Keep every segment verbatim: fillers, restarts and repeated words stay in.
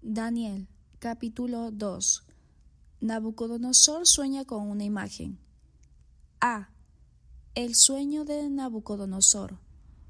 Daniel, capítulo dos. Nabucodonosor sueña con una imagen. A. El sueño de Nabucodonosor.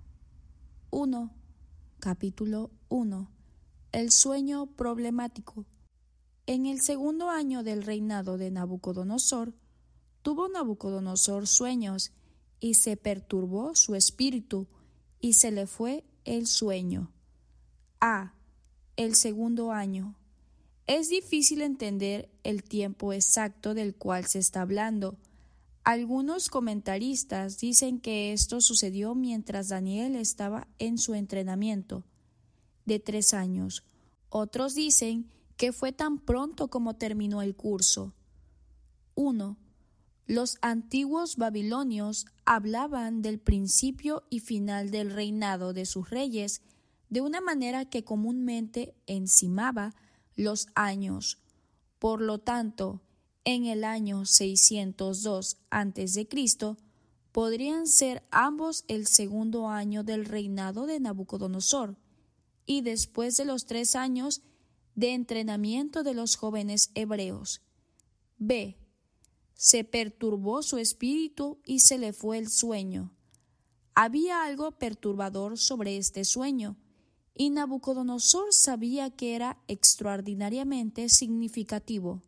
uno. Capítulo uno. El sueño problemático. En el segundo año del reinado de Nabucodonosor, tuvo Nabucodonosor sueños, y se perturbó su espíritu, y se le fue el sueño. A. El segundo año. Es difícil entender el tiempo exacto del cual se está hablando. Algunos comentaristas dicen que esto sucedió mientras Daniel estaba en su entrenamiento de tres años. Otros dicen que fue tan pronto como terminó el curso. uno. Los antiguos babilonios hablaban del principio y final del reinado de sus reyes de una manera que comúnmente encimaba los años. Por lo tanto, en el año seiscientos dos antes de Cristo podrían ser ambos el segundo año del reinado de Nabucodonosor y después de los tres años de entrenamiento de los jóvenes hebreos. B. Se perturbó su espíritu y se le fue el sueño. Había algo perturbador sobre este sueño, y Nabucodonosor sabía que era extraordinariamente significativo.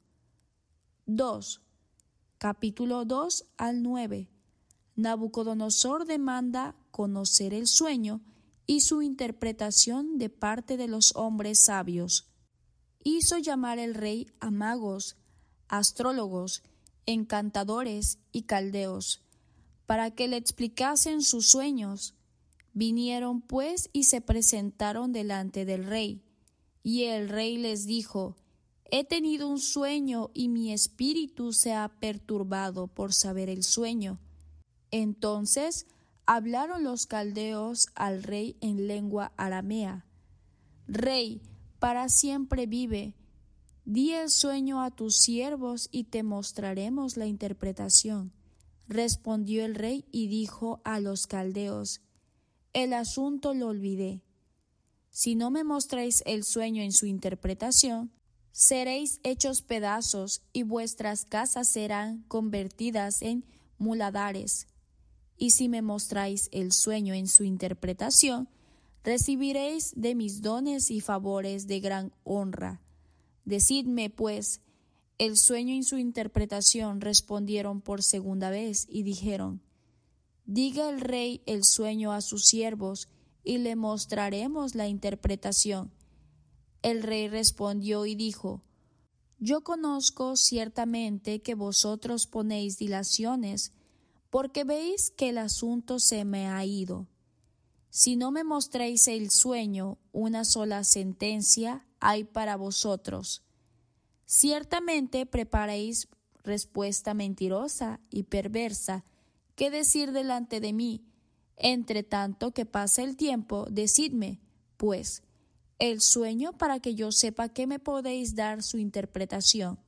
dos. Capítulo dos al nueve. Nabucodonosor demanda conocer el sueño y su interpretación de parte de los hombres sabios. Hizo llamar el rey a magos, astrólogos, encantadores y caldeos, para que le explicasen sus sueños. Vinieron pues y se presentaron delante del rey, y el rey les dijo: He tenido un sueño y mi espíritu se ha perturbado por saber el sueño. Entonces hablaron los caldeos al rey en lengua aramea. Rey, para siempre vive. Di el sueño a tus siervos y te mostraremos la interpretación. Respondió el rey y dijo a los caldeos: El asunto lo olvidé. Si no me mostráis el sueño en su interpretación, seréis hechos pedazos y vuestras casas serán convertidas en muladares. Y si me mostráis el sueño en su interpretación, recibiréis de mis dones y favores de gran honra. Decidme, pues, el sueño y su interpretación. Respondieron por segunda vez y dijeron: Diga el rey el sueño a sus siervos y le mostraremos la interpretación. El rey respondió y dijo: Yo conozco ciertamente que vosotros ponéis dilaciones, porque veis que el asunto se me ha ido. Si no me mostráis el sueño, una sola sentencia hay para vosotros. Ciertamente preparéis respuesta mentirosa y perversa que decir delante de mí. Entre tanto que pasa el tiempo, decidme, pues, el sueño para que yo sepa que me podéis dar su interpretación.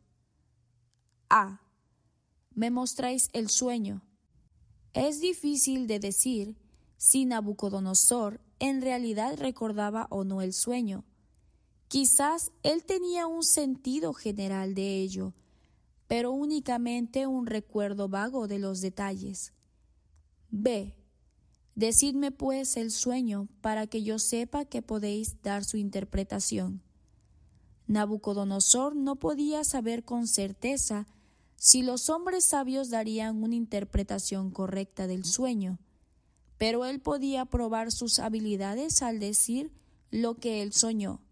A. Me mostráis el sueño. Es difícil de decir si Nabucodonosor en realidad recordaba o no el sueño. Quizás él tenía un sentido general de ello, pero únicamente un recuerdo vago de los detalles. B. Decidme pues el sueño para que yo sepa que podéis dar su interpretación. Nabucodonosor no podía saber con certeza si los hombres sabios darían una interpretación correcta del sueño, pero él podía probar sus habilidades al decir lo que él soñó.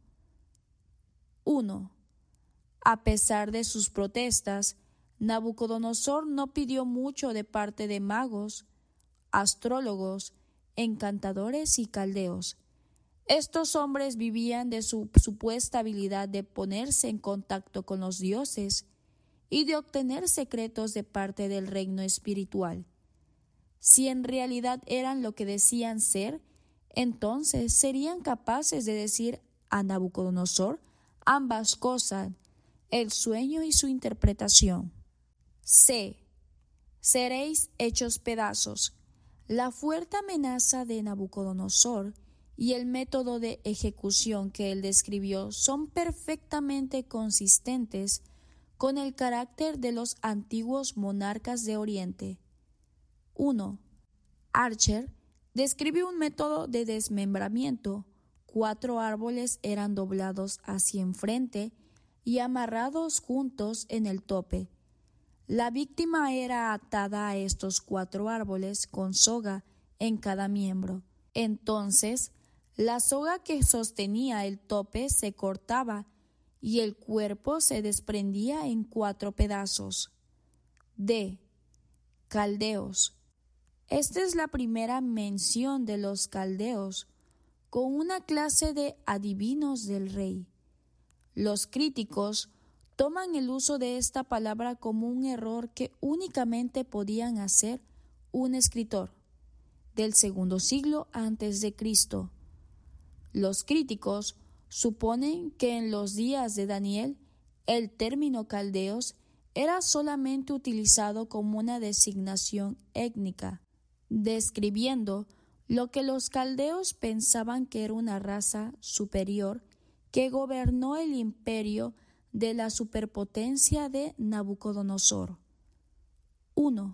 uno. A pesar de sus protestas, Nabucodonosor no pidió mucho de parte de magos, astrólogos, encantadores y caldeos. Estos hombres vivían de su supuesta habilidad de ponerse en contacto con los dioses y de obtener secretos de parte del reino espiritual. Si en realidad eran lo que decían ser, entonces serían capaces de decir a Nabucodonosor ambas cosas, el sueño y su interpretación. C. Seréis hechos pedazos. La fuerte amenaza de Nabucodonosor y el método de ejecución que él describió son perfectamente consistentes con el carácter de los antiguos monarcas de Oriente. uno. Archer describió un método de desmembramiento. Cuatro árboles eran doblados hacia enfrente y amarrados juntos en el tope. La víctima era atada a estos cuatro árboles con soga en cada miembro. Entonces, la soga que sostenía el tope se cortaba y el cuerpo se desprendía en cuatro pedazos. D. Caldeos. Esta es la primera mención de los caldeos, con una clase de adivinos del rey. Los críticos toman el uso de esta palabra como un error que únicamente podían hacer un escritor del segundo siglo antes de Cristo. Los críticos suponen que en los días de Daniel el término caldeos era solamente utilizado como una designación étnica, describiendo lo que los caldeos pensaban que era una raza superior que gobernó el imperio de la superpotencia de Nabucodonosor. uno.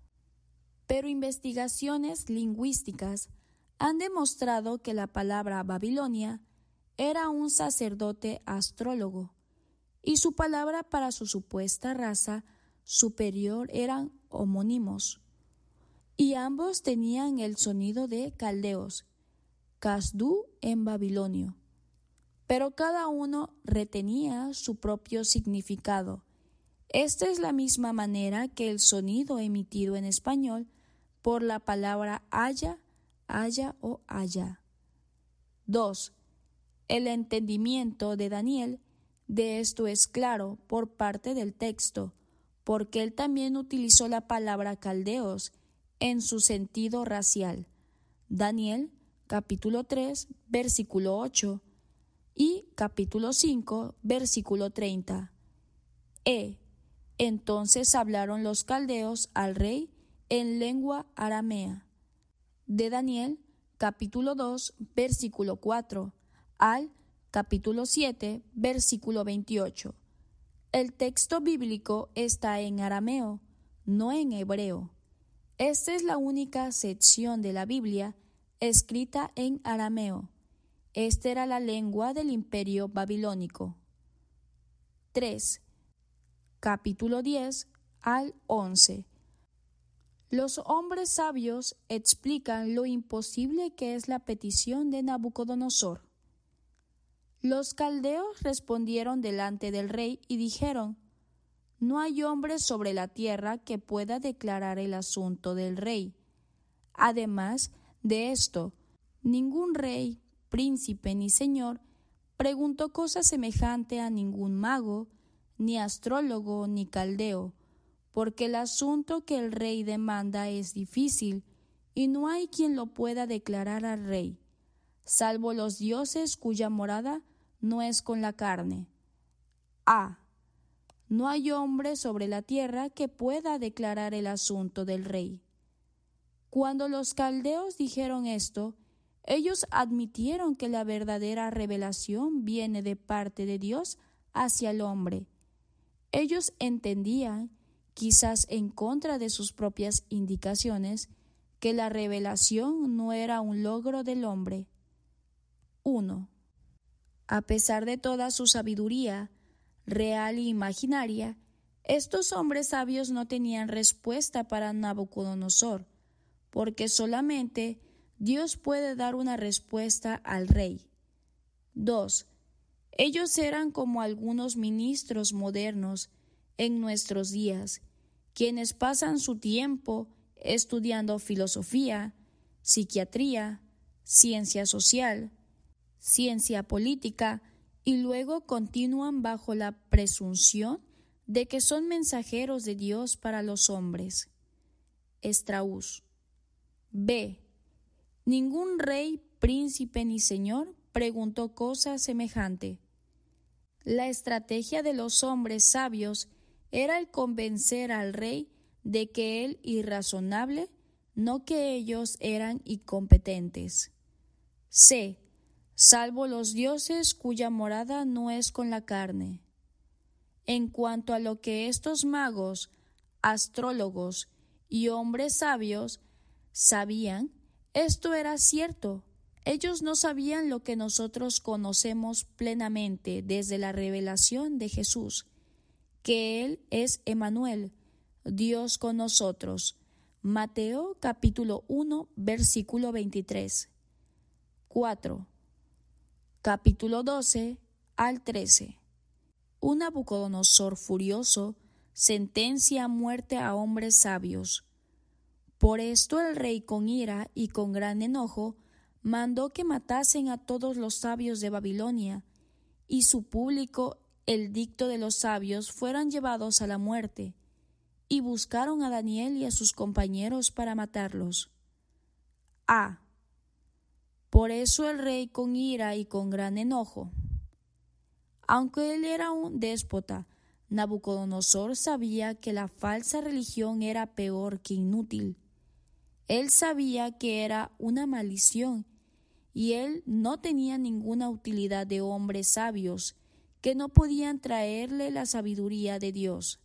Pero investigaciones lingüísticas han demostrado que la palabra Babilonia era un sacerdote astrólogo y su palabra para su supuesta raza superior eran homónimos, y ambos tenían el sonido de caldeos, Casdú en babilonio, pero cada uno retenía su propio significado. Esta es la misma manera que el sonido emitido en español por la palabra haya, haya o haya. dos. El entendimiento de Daniel de esto es claro por parte del texto, porque él también utilizó la palabra caldeos en su sentido racial. Daniel, capítulo tres, versículo ocho, y capítulo cinco, versículo treinta. E. Entonces hablaron los caldeos al rey en lengua aramea. De Daniel, capítulo dos, versículo cuatro, al capítulo siete, versículo veintiocho. El texto bíblico está en arameo, no en hebreo. Esta es la única sección de la Biblia escrita en arameo. Esta era la lengua del imperio babilónico. tres. Capítulo diez al once. Los hombres sabios explican lo imposible que es la petición de Nabucodonosor. Los caldeos respondieron delante del rey y dijeron: No hay hombre sobre la tierra que pueda declarar el asunto del rey. Además de esto, ningún rey, príncipe ni señor preguntó cosa semejante a ningún mago, ni astrólogo, ni caldeo, porque el asunto que el rey demanda es difícil, y no hay quien lo pueda declarar al rey, salvo los dioses cuya morada no es con la carne. A. No hay hombre sobre la tierra que pueda declarar el asunto del rey. Cuando los caldeos dijeron esto, ellos admitieron que la verdadera revelación viene de parte de Dios hacia el hombre. Ellos entendían, quizás en contra de sus propias indicaciones, que la revelación no era un logro del hombre. uno. A pesar de toda su sabiduría, real e imaginaria, estos hombres sabios no tenían respuesta para Nabucodonosor, porque solamente Dios puede dar una respuesta al rey. dos. Ellos eran como algunos ministros modernos en nuestros días, quienes pasan su tiempo estudiando filosofía, psiquiatría, ciencia social, ciencia política, y luego continúan bajo la presunción de que son mensajeros de Dios para los hombres. Estraús. B. Ningún rey, príncipe ni señor preguntó cosa semejante. La estrategia de los hombres sabios era el convencer al rey de que él irrazonable, no que ellos eran incompetentes. C. Salvo los dioses cuya morada no es con la carne. En cuanto a lo que estos magos, astrólogos y hombres sabios sabían, esto era cierto. Ellos no sabían lo que nosotros conocemos plenamente desde la revelación de Jesús, que Él es Emmanuel, Dios con nosotros. Mateo capítulo uno, versículo veintitrés. cuatro. Capítulo doce al trece. Un Nabucodonosor furioso sentencia a muerte a hombres sabios. Por esto el rey con ira y con gran enojo mandó que matasen a todos los sabios de Babilonia, y su público, el dicto de los sabios, fueran llevados a la muerte, y buscaron a Daniel y a sus compañeros para matarlos. A. Por eso el rey con ira y con gran enojo. Aunque él era un déspota, Nabucodonosor sabía que la falsa religión era peor que inútil. Él sabía que era una maldición, y él no tenía ninguna utilidad de hombres sabios que no podían traerle la sabiduría de Dios.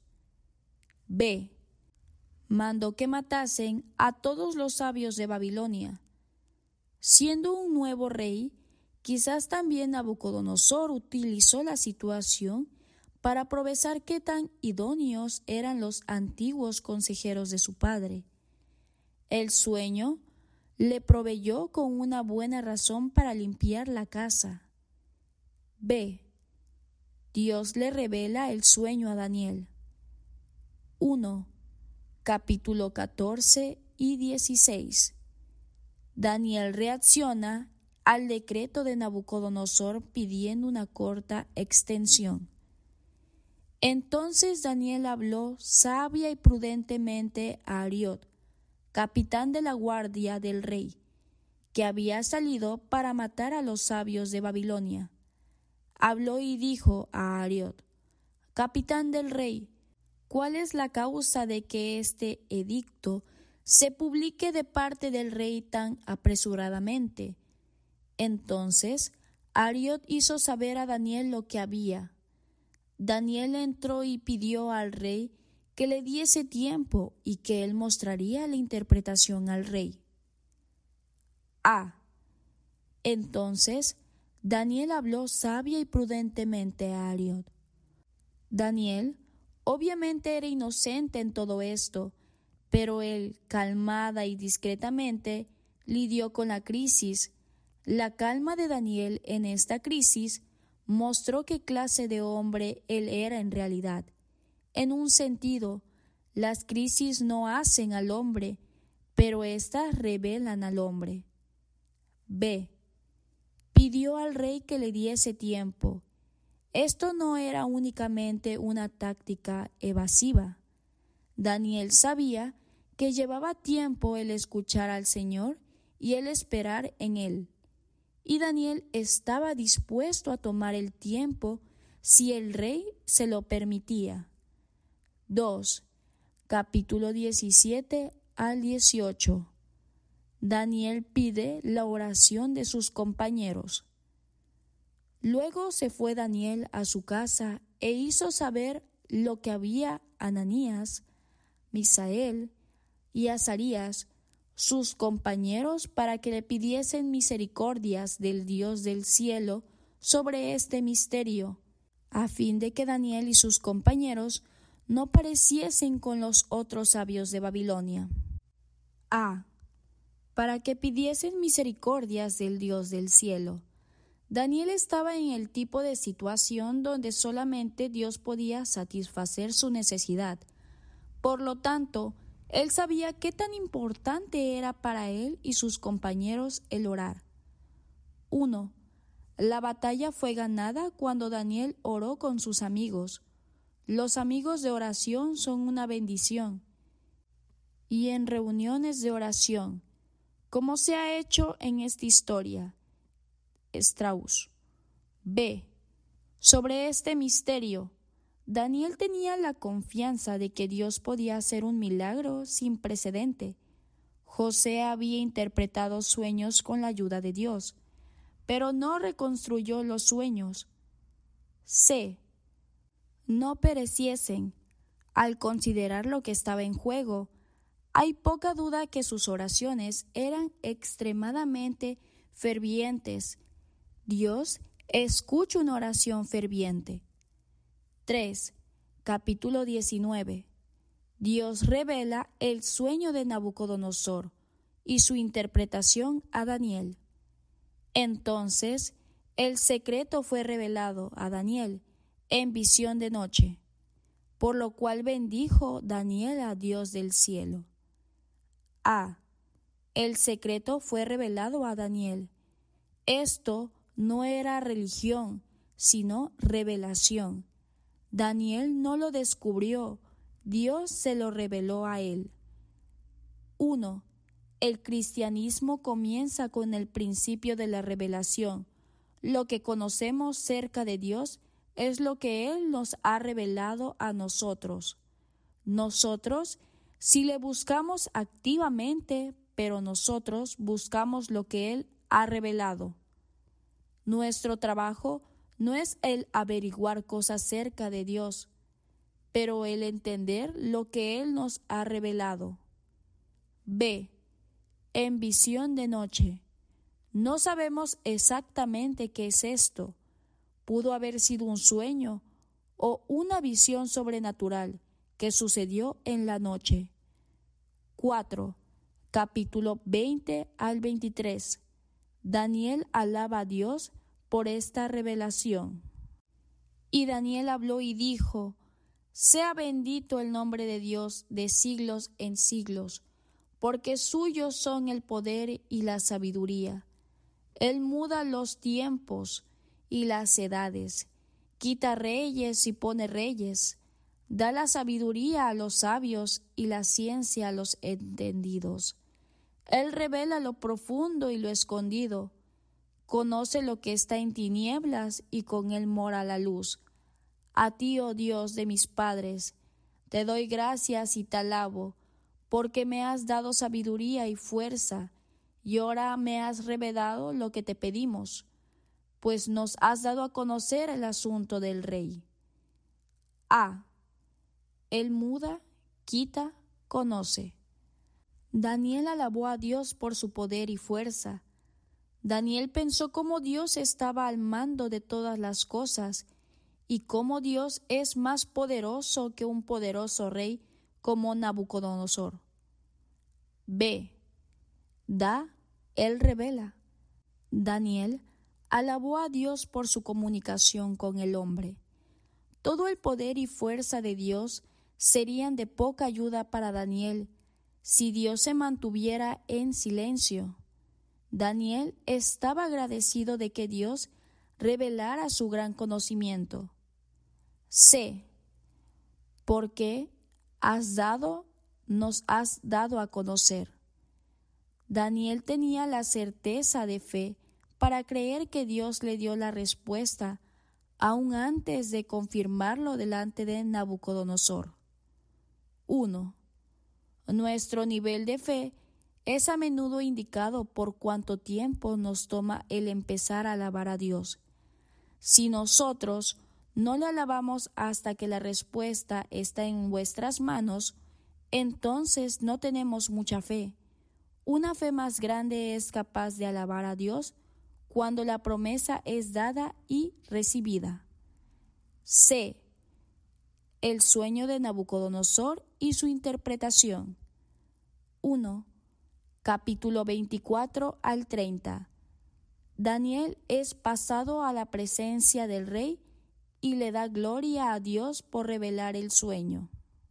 B. Mandó que matasen a todos los sabios de Babilonia. Siendo un nuevo rey, quizás también Nabucodonosor utilizó la situación para aprovechar qué tan idóneos eran los antiguos consejeros de su padre. El sueño le proveyó con una buena razón para limpiar la casa. B. Dios le revela el sueño a Daniel. uno. Capítulo catorce y dieciséis. Daniel reacciona al decreto de Nabucodonosor pidiendo una corta extensión. Entonces Daniel habló sabia y prudentemente a Ariot, capitán de la guardia del rey, que había salido para matar a los sabios de Babilonia. Habló y dijo a Ariot: capitán del rey, ¿cuál es la causa de que este edicto se publique de parte del rey tan apresuradamente? Entonces Ariot hizo saber a Daniel lo que había. Daniel entró y pidió al rey que le diese tiempo y que él mostraría la interpretación al rey. A. Entonces Daniel habló sabia y prudentemente a Ariot. Daniel obviamente era inocente en todo esto, pero él, calmada y discretamente, lidió con la crisis. La calma de Daniel en esta crisis mostró qué clase de hombre él era en realidad. En un sentido, las crisis no hacen al hombre, pero éstas revelan al hombre. B. Pidió al rey que le diese tiempo. Esto no era únicamente una táctica evasiva. Daniel sabía que llevaba tiempo el escuchar al Señor y el esperar en Él. Y Daniel estaba dispuesto a tomar el tiempo si el rey se lo permitía. dos. Capítulo diecisiete al dieciocho. Daniel pide la oración de sus compañeros. Luego se fue Daniel a su casa e hizo saber lo que había Ananías, Misael y Azarías, sus compañeros, para que le pidiesen misericordias del Dios del cielo sobre este misterio, a fin de que Daniel y sus compañeros no pareciesen con los otros sabios de Babilonia. A. Para que pidiesen misericordias del Dios del cielo. Daniel estaba en el tipo de situación donde solamente Dios podía satisfacer su necesidad. Por lo tanto, él sabía qué tan importante era para él y sus compañeros el orar. uno. La batalla fue ganada cuando Daniel oró con sus amigos. Los amigos de oración son una bendición. Y en reuniones de oración, como se ha hecho en esta historia, Strauss. B. Sobre este misterio, Daniel tenía la confianza de que Dios podía hacer un milagro sin precedente. José había interpretado sueños con la ayuda de Dios. pero no reconstruyó los sueños. C. No pereciesen. Al considerar lo que estaba en juego, hay poca duda que sus oraciones eran extremadamente fervientes. Dios escucha una oración ferviente. tres. Capítulo diecinueve. Dios revela el sueño de Nabucodonosor y su interpretación a Daniel. Entonces, el secreto fue revelado a Daniel en visión de noche, por lo cual bendijo Daniel a Dios del cielo. A. El secreto fue revelado a Daniel. Esto no era religión, sino revelación. Daniel no lo descubrió, Dios se lo reveló a él. uno. El cristianismo comienza con el principio de la revelación. Lo que conocemos cerca de Dios es lo que Él nos ha revelado a nosotros. Nosotros, si le buscamos activamente, pero nosotros buscamos lo que Él ha revelado. Nuestro trabajo no es el averiguar cosas cerca de Dios, pero el entender lo que Él nos ha revelado. B. En visión de noche. No sabemos exactamente qué es esto. Pudo haber sido un sueño o una visión sobrenatural que sucedió en la noche. cuatro. Capítulo veinte al veintitrés. Daniel alaba a Dios por esta revelación. Y Daniel habló y dijo: Sea bendito el nombre de Dios de siglos en siglos, porque suyos son el poder y la sabiduría. Él muda los tiempos y las edades, quita reyes y pone reyes, da la sabiduría a los sabios y la ciencia a los entendidos. Él revela lo profundo y lo escondido, conoce lo que está en tinieblas y con él mora la luz. A ti, oh Dios de mis padres, te doy gracias y te alabo, porque me has dado sabiduría y fuerza, y ahora me has revelado lo que te pedimos, pues nos has dado a conocer el asunto del rey. A. Él muda, quita, conoce. Daniel alabó a Dios por su poder y fuerza. Daniel pensó cómo Dios estaba al mando de todas las cosas y cómo Dios es más poderoso que un poderoso rey como Nabucodonosor. B. Da, él revela. Daniel alabó a Dios por su comunicación con el hombre. Todo el poder y fuerza de Dios serían de poca ayuda para Daniel si Dios se mantuviera en silencio. Daniel estaba agradecido de que Dios revelara su gran conocimiento. C. Porque has dado, nos has dado a conocer. Daniel tenía la certeza de fe para creer que Dios le dio la respuesta aún antes de confirmarlo delante de Nabucodonosor. uno. Nuestro nivel de fe es a menudo indicado por cuánto tiempo nos toma el empezar a alabar a Dios. Si nosotros no le alabamos hasta que la respuesta está en vuestras manos, entonces no tenemos mucha fe. Una fe más grande es capaz de alabar a Dios cuando la promesa es dada y recibida. C. El sueño de Nabucodonosor y su interpretación. uno. Capítulo veinticuatro al treinta. Daniel es pasado a la presencia del rey y le da gloria a Dios por revelar el sueño.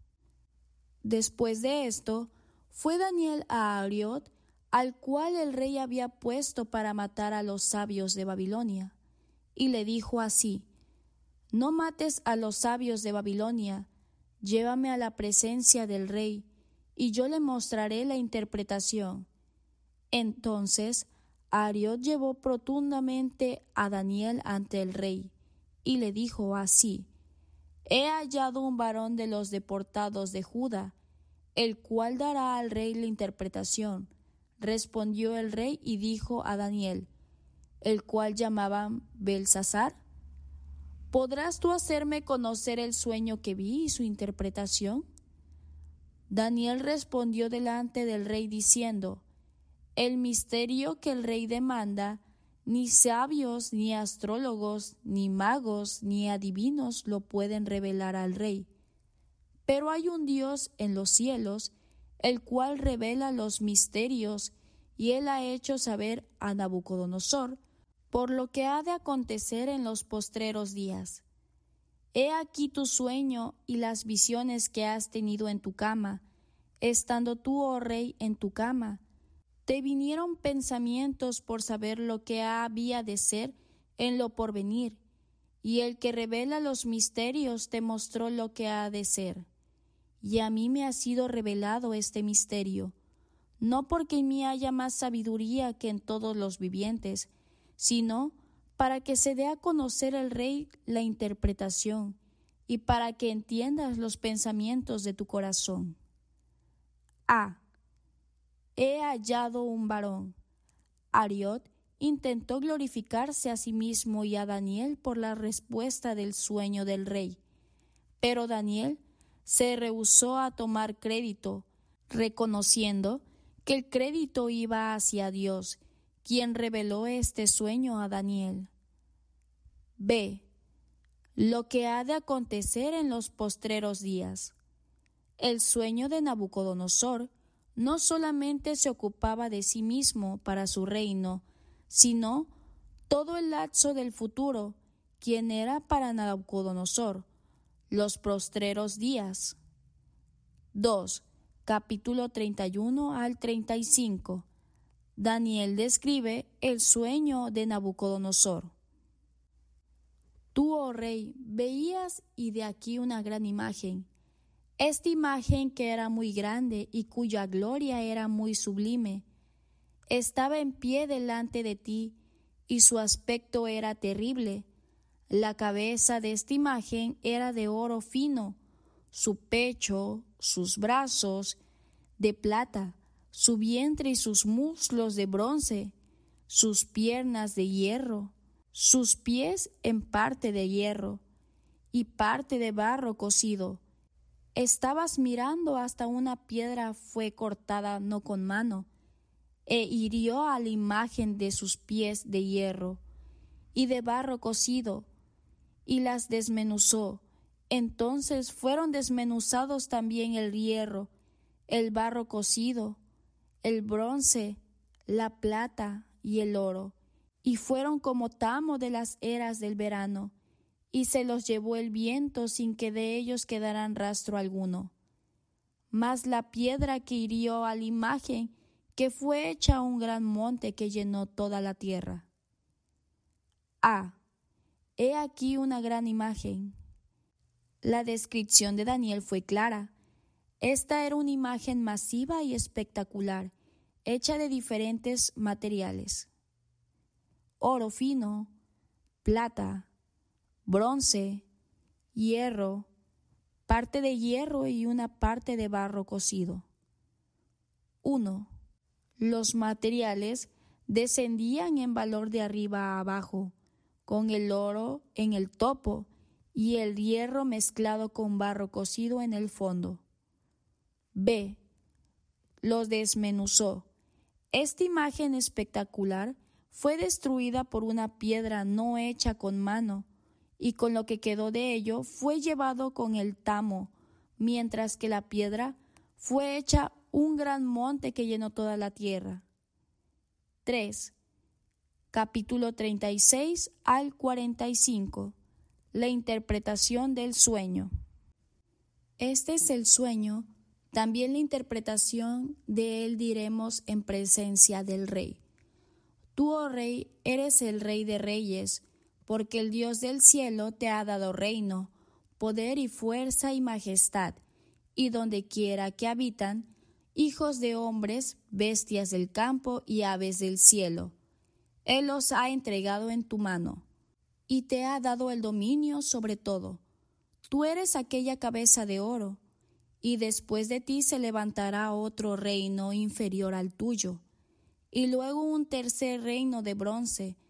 Después de esto, fue Daniel a Ariot, al cual el rey había puesto para matar a los sabios de Babilonia, y le dijo así: No mates a los sabios de Babilonia, llévame a la presencia del rey, y yo le mostraré la interpretación. Entonces Ariot llevó profundamente a Daniel ante el rey, y le dijo así: He hallado un varón de los deportados de Judá, el cual dará al rey la interpretación. Respondió el rey y dijo a Daniel: el cual llamaban Belsasar? ¿Podrás tú hacerme conocer el sueño que vi y su interpretación? Daniel respondió delante del rey diciendo: El misterio que el rey demanda, ni sabios, ni astrólogos, ni magos, ni adivinos lo pueden revelar al rey. Pero hay un Dios en los cielos, el cual revela los misterios, y él ha hecho saber a Nabucodonosor por lo que ha de acontecer en los postreros días. He aquí tu sueño y las visiones que has tenido en tu cama. Estando tú, oh rey, en tu cama, te vinieron pensamientos por saber lo que había de ser en lo porvenir, y el que revela los misterios te mostró lo que ha de ser. Y a mí me ha sido revelado este misterio, no porque en mí haya más sabiduría que en todos los vivientes, sino para que se dé a conocer al rey la interpretación, y para que entiendas los pensamientos de tu corazón. A. He hallado un varón. Ariot intentó glorificarse a sí mismo y a Daniel por la respuesta del sueño del rey, pero Daniel se rehusó a tomar crédito, reconociendo que el crédito iba hacia Dios, quien reveló este sueño a Daniel. B. Lo que ha de acontecer en los postreros días. El sueño de Nabucodonosor no solamente se ocupaba de sí mismo para su reino, sino todo el lapso del futuro, quien era para Nabucodonosor, los postreros días. dos. Capítulo treinta y uno al treinta y cinco. Daniel describe el sueño de Nabucodonosor. Tú, oh rey, veías y de aquí una gran imagen. Esta imagen, que era muy grande y cuya gloria era muy sublime, estaba en pie delante de ti, y su aspecto era terrible. La cabeza de esta imagen era de oro fino, su pecho, sus brazos, de plata, su vientre y sus muslos de bronce, sus piernas de hierro, sus pies en parte de hierro y parte de barro cocido. Estabas mirando hasta una piedra fue cortada no con mano, e hirió a la imagen de sus pies de hierro y de barro cocido, y las desmenuzó. Entonces fueron desmenuzados también el hierro, el barro cocido, el bronce, la plata y el oro, y fueron como tamo de las eras del verano, y se los llevó el viento sin que de ellos quedaran rastro alguno. Mas la piedra que hirió a la imagen, que fue hecha un gran monte que llenó toda la tierra. A. He aquí una gran imagen. La descripción de Daniel fue clara. Esta era una imagen masiva y espectacular, hecha de diferentes materiales: oro fino, plata, bronce, hierro, parte de hierro y una parte de barro cocido. uno. Los materiales descendían en valor de arriba a abajo, con el oro en el topo y el hierro mezclado con barro cocido en el fondo. B. Los desmenuzó. Esta imagen espectacular fue destruida por una piedra no hecha con mano, y con lo que quedó de ello fue llevado con el tamo, mientras que la piedra fue hecha un gran monte que llenó toda la tierra. tres. Capítulo treinta y seis al cuarenta y cinco. La interpretación del sueño. Este es el sueño, también la interpretación de él diremos en presencia del rey. Tú, oh rey, eres el rey de reyes, porque el Dios del cielo te ha dado reino, poder y fuerza y majestad, y donde quiera que habitan, hijos de hombres, bestias del campo y aves del cielo. Él los ha entregado en tu mano, y te ha dado el dominio sobre todo. Tú eres aquella cabeza de oro, y después de ti se levantará otro reino inferior al tuyo, y luego un tercer reino de bronce,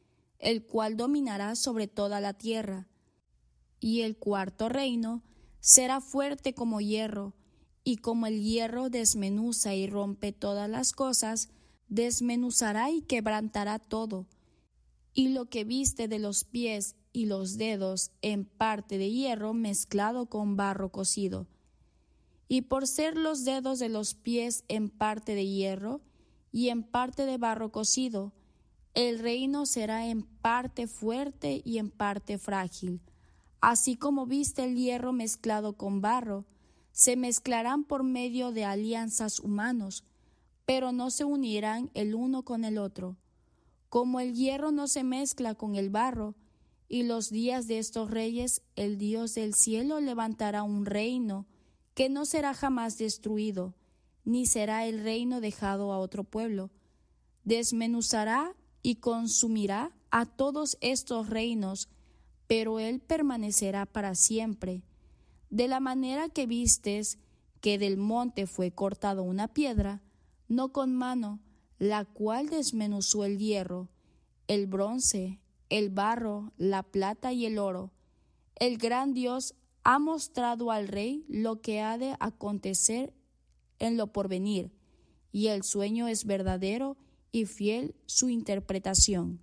el cual dominará sobre toda la tierra. Y el cuarto reino será fuerte como hierro, y como el hierro desmenuza y rompe todas las cosas, desmenuzará y quebrantará todo. Y lo que viste de los pies y los dedos en parte de hierro mezclado con barro cocido. Y por ser los dedos de los pies en parte de hierro y en parte de barro cocido, el reino será en parte fuerte y en parte frágil. Así como viste el hierro mezclado con barro, se mezclarán por medio de alianzas humanos, pero no se unirán el uno con el otro. Como el hierro no se mezcla con el barro, y los días de estos reyes, el Dios del cielo levantará un reino que no será jamás destruido, ni será el reino dejado a otro pueblo. Desmenuzará y consumirá a todos estos reinos, pero él permanecerá para siempre. De la manera que vistes que del monte fue cortado una piedra, no con mano, la cual desmenuzó el hierro, el bronce, el barro, la plata y el oro. El gran Dios ha mostrado al rey lo que ha de acontecer en lo porvenir, y el sueño es verdadero y fiel su interpretación.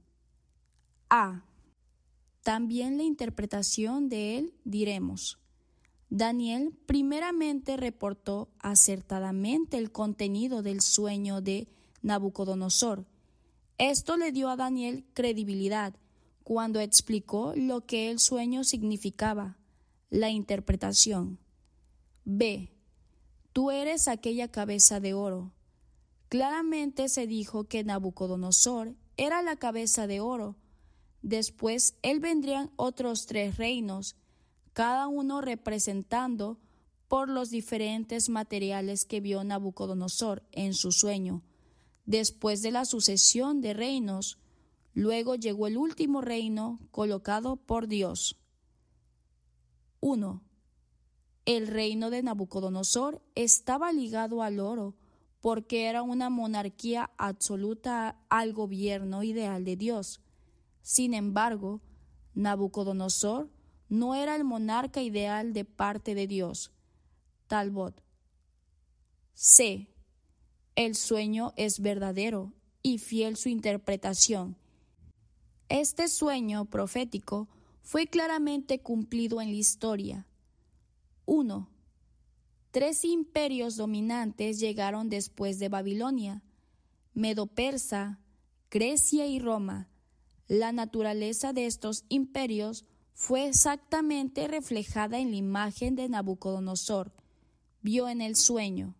A. También la interpretación de él diremos. Daniel primeramente reportó acertadamente el contenido del sueño de Nabucodonosor. Esto le dio a Daniel credibilidad cuando explicó lo que el sueño significaba, la interpretación. B. Tú eres aquella cabeza de oro. Claramente se dijo que Nabucodonosor era la cabeza de oro. Después él vendrían otros tres reinos, cada uno representando por los diferentes materiales que vio Nabucodonosor en su sueño. Después de la sucesión de reinos, luego llegó el último reino colocado por Dios. uno. El reino de Nabucodonosor estaba ligado al oro, porque era una monarquía absoluta al gobierno ideal de Dios. Sin embargo, Nabucodonosor no era el monarca ideal de parte de Dios. Talbot. C. El sueño es verdadero y fiel su interpretación. Este sueño profético fue claramente cumplido en la historia. uno. Tres imperios dominantes llegaron después de Babilonia: Medo-Persa, Grecia y Roma. La naturaleza de estos imperios fue exactamente reflejada en la imagen de Nabucodonosor vio en el sueño.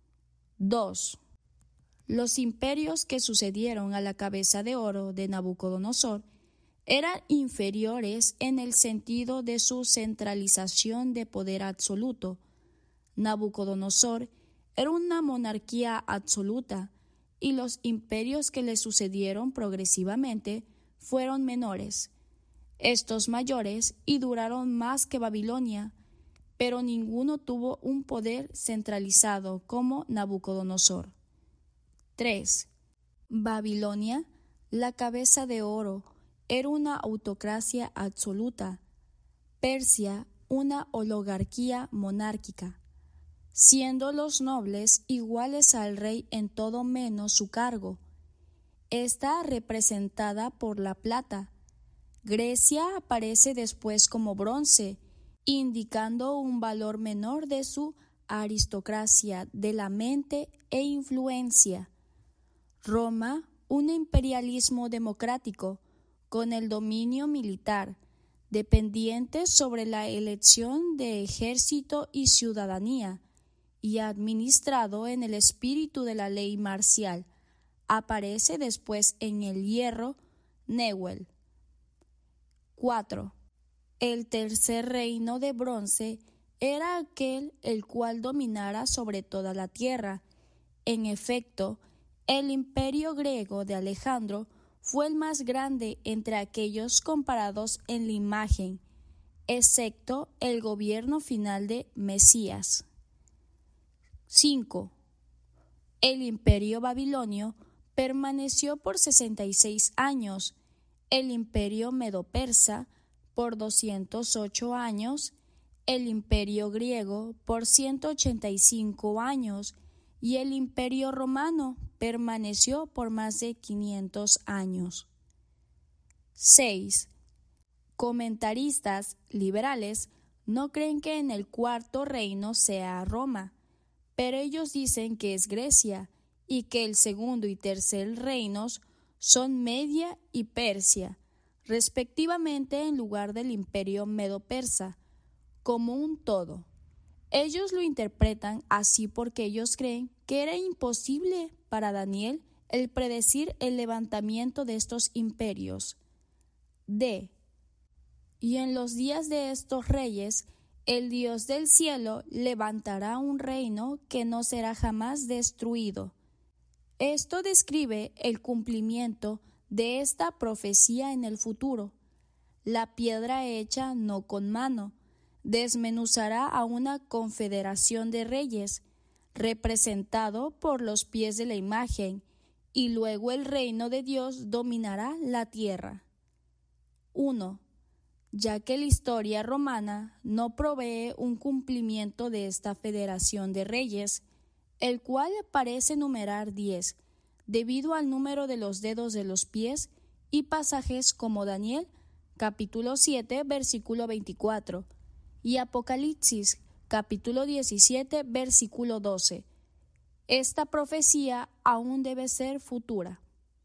dos. Los imperios que sucedieron a la cabeza de oro de Nabucodonosor eran inferiores en el sentido de su centralización de poder absoluto. Nabucodonosor era una monarquía absoluta, y los imperios que le sucedieron progresivamente fueron menores. Estos mayores y duraron más que Babilonia, pero ninguno tuvo un poder centralizado como Nabucodonosor. tres. Babilonia, la cabeza de oro, era una autocracia absoluta. Persia, una oligarquía monárquica, siendo los nobles iguales al rey en todo menos su cargo. Está representada por la plata. Grecia aparece después como bronce, indicando un valor menor de su aristocracia de la mente e influencia. Roma, un imperialismo democrático, con el dominio militar, dependiente sobre la elección de ejército y ciudadanía, y administrado en el espíritu de la ley marcial, aparece después en el hierro Newell. cuatro. El tercer reino de bronce era aquel el cual dominara sobre toda la tierra. En efecto, el imperio griego de Alejandro fue el más grande entre aquellos comparados en la imagen, excepto el gobierno final de Mesías. cinco. El imperio babilonio permaneció por sesenta y seis años. el imperio medo-persa por doscientos ocho años, el imperio griego por ciento ochenta y cinco años y el imperio romano permaneció por más de quinientos años. seis. Comentaristas liberales no creen que en el cuarto reino sea Roma, pero ellos dicen que es Grecia y que el segundo y tercer reinos son Media y Persia, respectivamente, en lugar del imperio medo-persa, como un todo. Ellos lo interpretan así porque ellos creen que era imposible para Daniel el predecir el levantamiento de estos imperios. D. Y en los días de estos reyes, el Dios del cielo levantará un reino que no será jamás destruido. Esto describe el cumplimiento de esta profecía en el futuro. La piedra hecha no con mano desmenuzará a una confederación de reyes, representado por los pies de la imagen, y luego el reino de Dios dominará la tierra. uno. Ya que la historia romana no provee un cumplimiento de esta federación de reyes, el cual parece numerar diez, debido al número de los dedos de los pies y pasajes como Daniel, capítulo siete, versículo veinticuatro, y Apocalipsis, capítulo diecisiete, versículo doce. Esta profecía aún debe ser futura.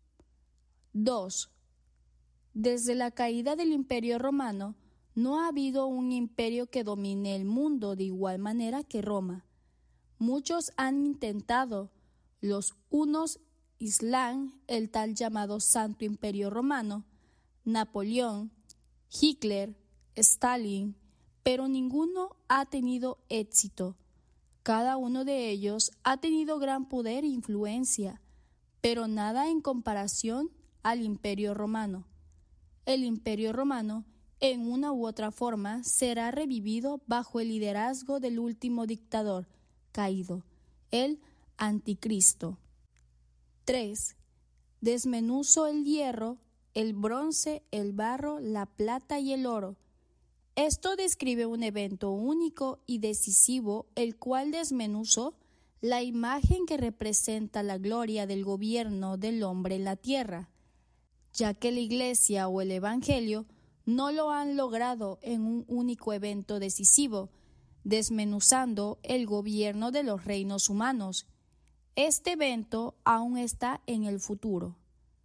dos. Desde la caída del Imperio Romano, no ha habido un imperio que domine el mundo de igual manera que Roma. Muchos han intentado, los unos Islam, el tal llamado Santo Imperio Romano, Napoleón, Hitler, Stalin, pero ninguno ha tenido éxito. Cada uno de ellos ha tenido gran poder e influencia, pero nada en comparación al Imperio Romano. El Imperio Romano, en una u otra forma, será revivido bajo el liderazgo del último dictador caído, el Anticristo. tres. Desmenuzo el hierro, el bronce, el barro, la plata y el oro. Esto describe un evento único y decisivo, el cual desmenuzó la imagen que representa la gloria del gobierno del hombre en la tierra, ya que la Iglesia o el Evangelio no lo han logrado en un único evento decisivo, desmenuzando el gobierno de los reinos humanos. Este evento aún está en el futuro.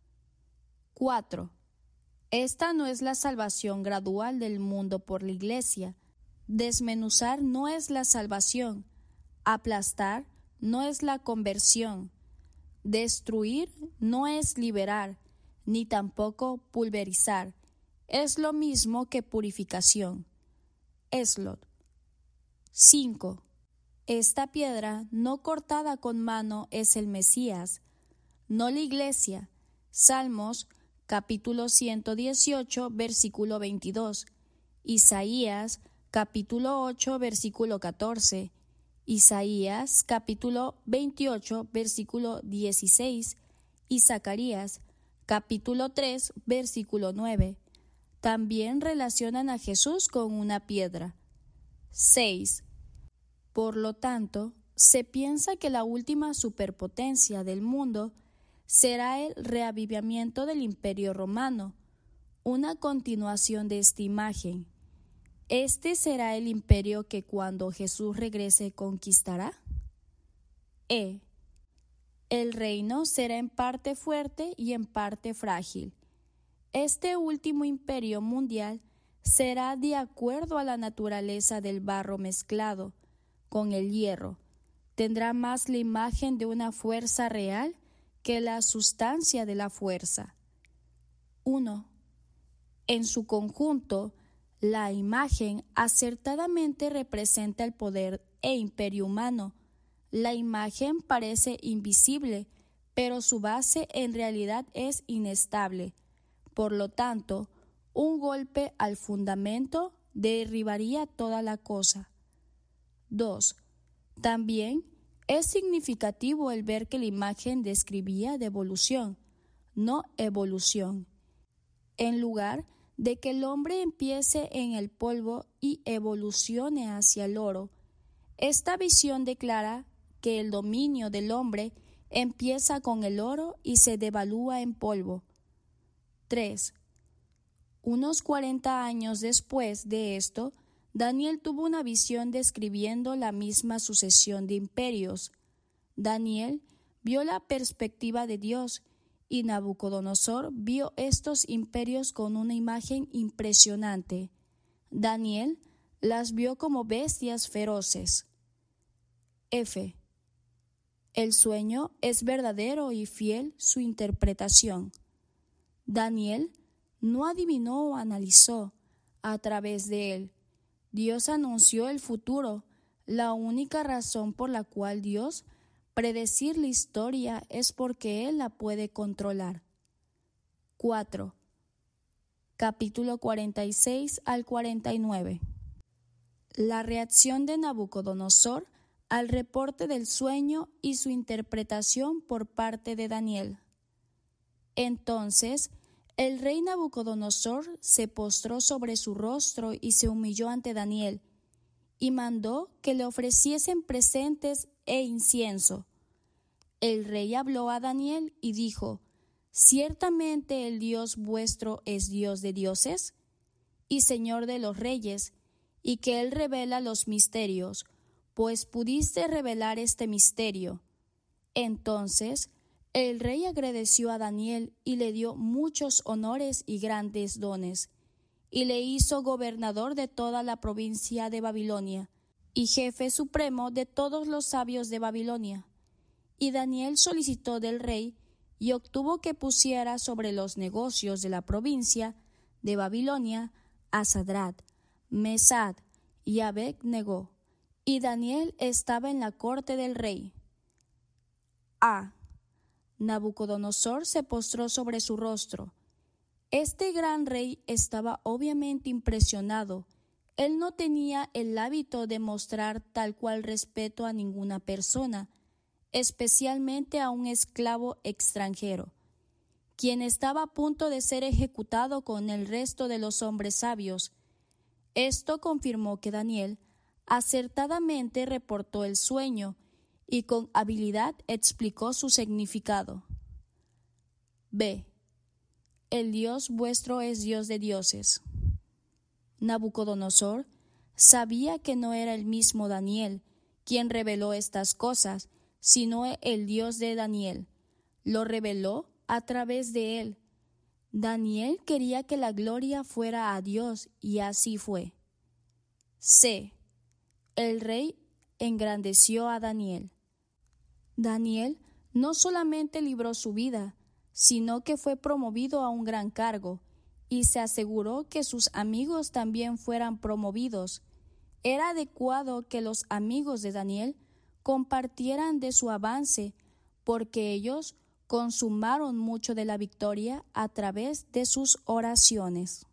cuatro. Esta no es la salvación gradual del mundo por la Iglesia. Desmenuzar no es la salvación. Aplastar no es la conversión. Destruir no es liberar, ni tampoco pulverizar. Es lo mismo que purificación. Eslot. cinco. Esta piedra no cortada con mano es el Mesías, no la Iglesia. Salmos, capítulo ciento dieciocho, versículo veintidós. Isaías, capítulo ocho, versículo catorce. Isaías, capítulo veintiocho, versículo dieciséis. Y Zacarías, capítulo tres, versículo nueve. También relacionan a Jesús con una piedra. seis. Por lo tanto, se piensa que la última superpotencia del mundo será el reavivamiento del Imperio Romano, una continuación de esta imagen. Este será el imperio que cuando Jesús regrese conquistará. E. El reino será en parte fuerte y en parte frágil. Este último imperio mundial será de acuerdo a la naturaleza del barro mezclado con el hierro. Tendrá más la imagen de una fuerza real que la sustancia de la fuerza. uno. En su conjunto, la imagen acertadamente representa el poder e imperio humano. La imagen parece invisible, pero su base en realidad es inestable. Por lo tanto, un golpe al fundamento derribaría toda la cosa. dos. También es significativo el ver que la imagen describía devolución, no evolución. en lugar de que el hombre empiece en el polvo y evolucione hacia el oro. Esta visión declara que el dominio del hombre empieza con el oro y se devalúa en polvo. tres. Unos cuarenta años después de esto, Daniel tuvo una visión describiendo la misma sucesión de imperios. Daniel vio la perspectiva de Dios y Nabucodonosor vio estos imperios con una imagen impresionante. Daniel las vio como bestias feroces. F. El sueño es verdadero y fiel su interpretación. Daniel no adivinó o analizó a través de él. Dios anunció el futuro. La única razón por la cual Dios predecir la historia es porque Él la puede controlar. cuatro. Capítulo cuarenta y seis al cuarenta y nueve. La reacción de Nabucodonosor al reporte del sueño y su interpretación por parte de Daniel. Entonces, el rey Nabucodonosor se postró sobre su rostro y se humilló ante Daniel, y mandó que le ofreciesen presentes e incienso. El rey habló a Daniel y dijo: «¿Ciertamente el Dios vuestro es Dios de dioses y Señor de los reyes, y que Él revela los misterios, pues pudiste revelar este misterio?» Entonces el rey agradeció a Daniel y le dio muchos honores y grandes dones, y le hizo gobernador de toda la provincia de Babilonia, y jefe supremo de todos los sabios de Babilonia. Y Daniel solicitó del rey y obtuvo que pusiera sobre los negocios de la provincia de Babilonia a Sadrat, Mesad y Abed-Nego, y Daniel estaba en la corte del rey. A. Nabucodonosor se postró sobre su rostro. Este gran rey estaba obviamente impresionado. Él no tenía el hábito de mostrar tal cual respeto a ninguna persona, especialmente a un esclavo extranjero, quien estaba a punto de ser ejecutado con el resto de los hombres sabios. Esto confirmó que Daniel acertadamente reportó el sueño y con habilidad explicó su significado. B. El Dios vuestro es Dios de dioses. Nabucodonosor sabía que no era el mismo Daniel quien reveló estas cosas, sino el Dios de Daniel. Lo reveló a través de él. Daniel quería que la gloria fuera a Dios, y así fue. C. El rey engrandeció a Daniel. Daniel no solamente libró su vida, sino que fue promovido a un gran cargo, y se aseguró que sus amigos también fueran promovidos. Era adecuado que los amigos de Daniel compartieran de su avance, porque ellos consumaron mucho de la victoria a través de sus oraciones.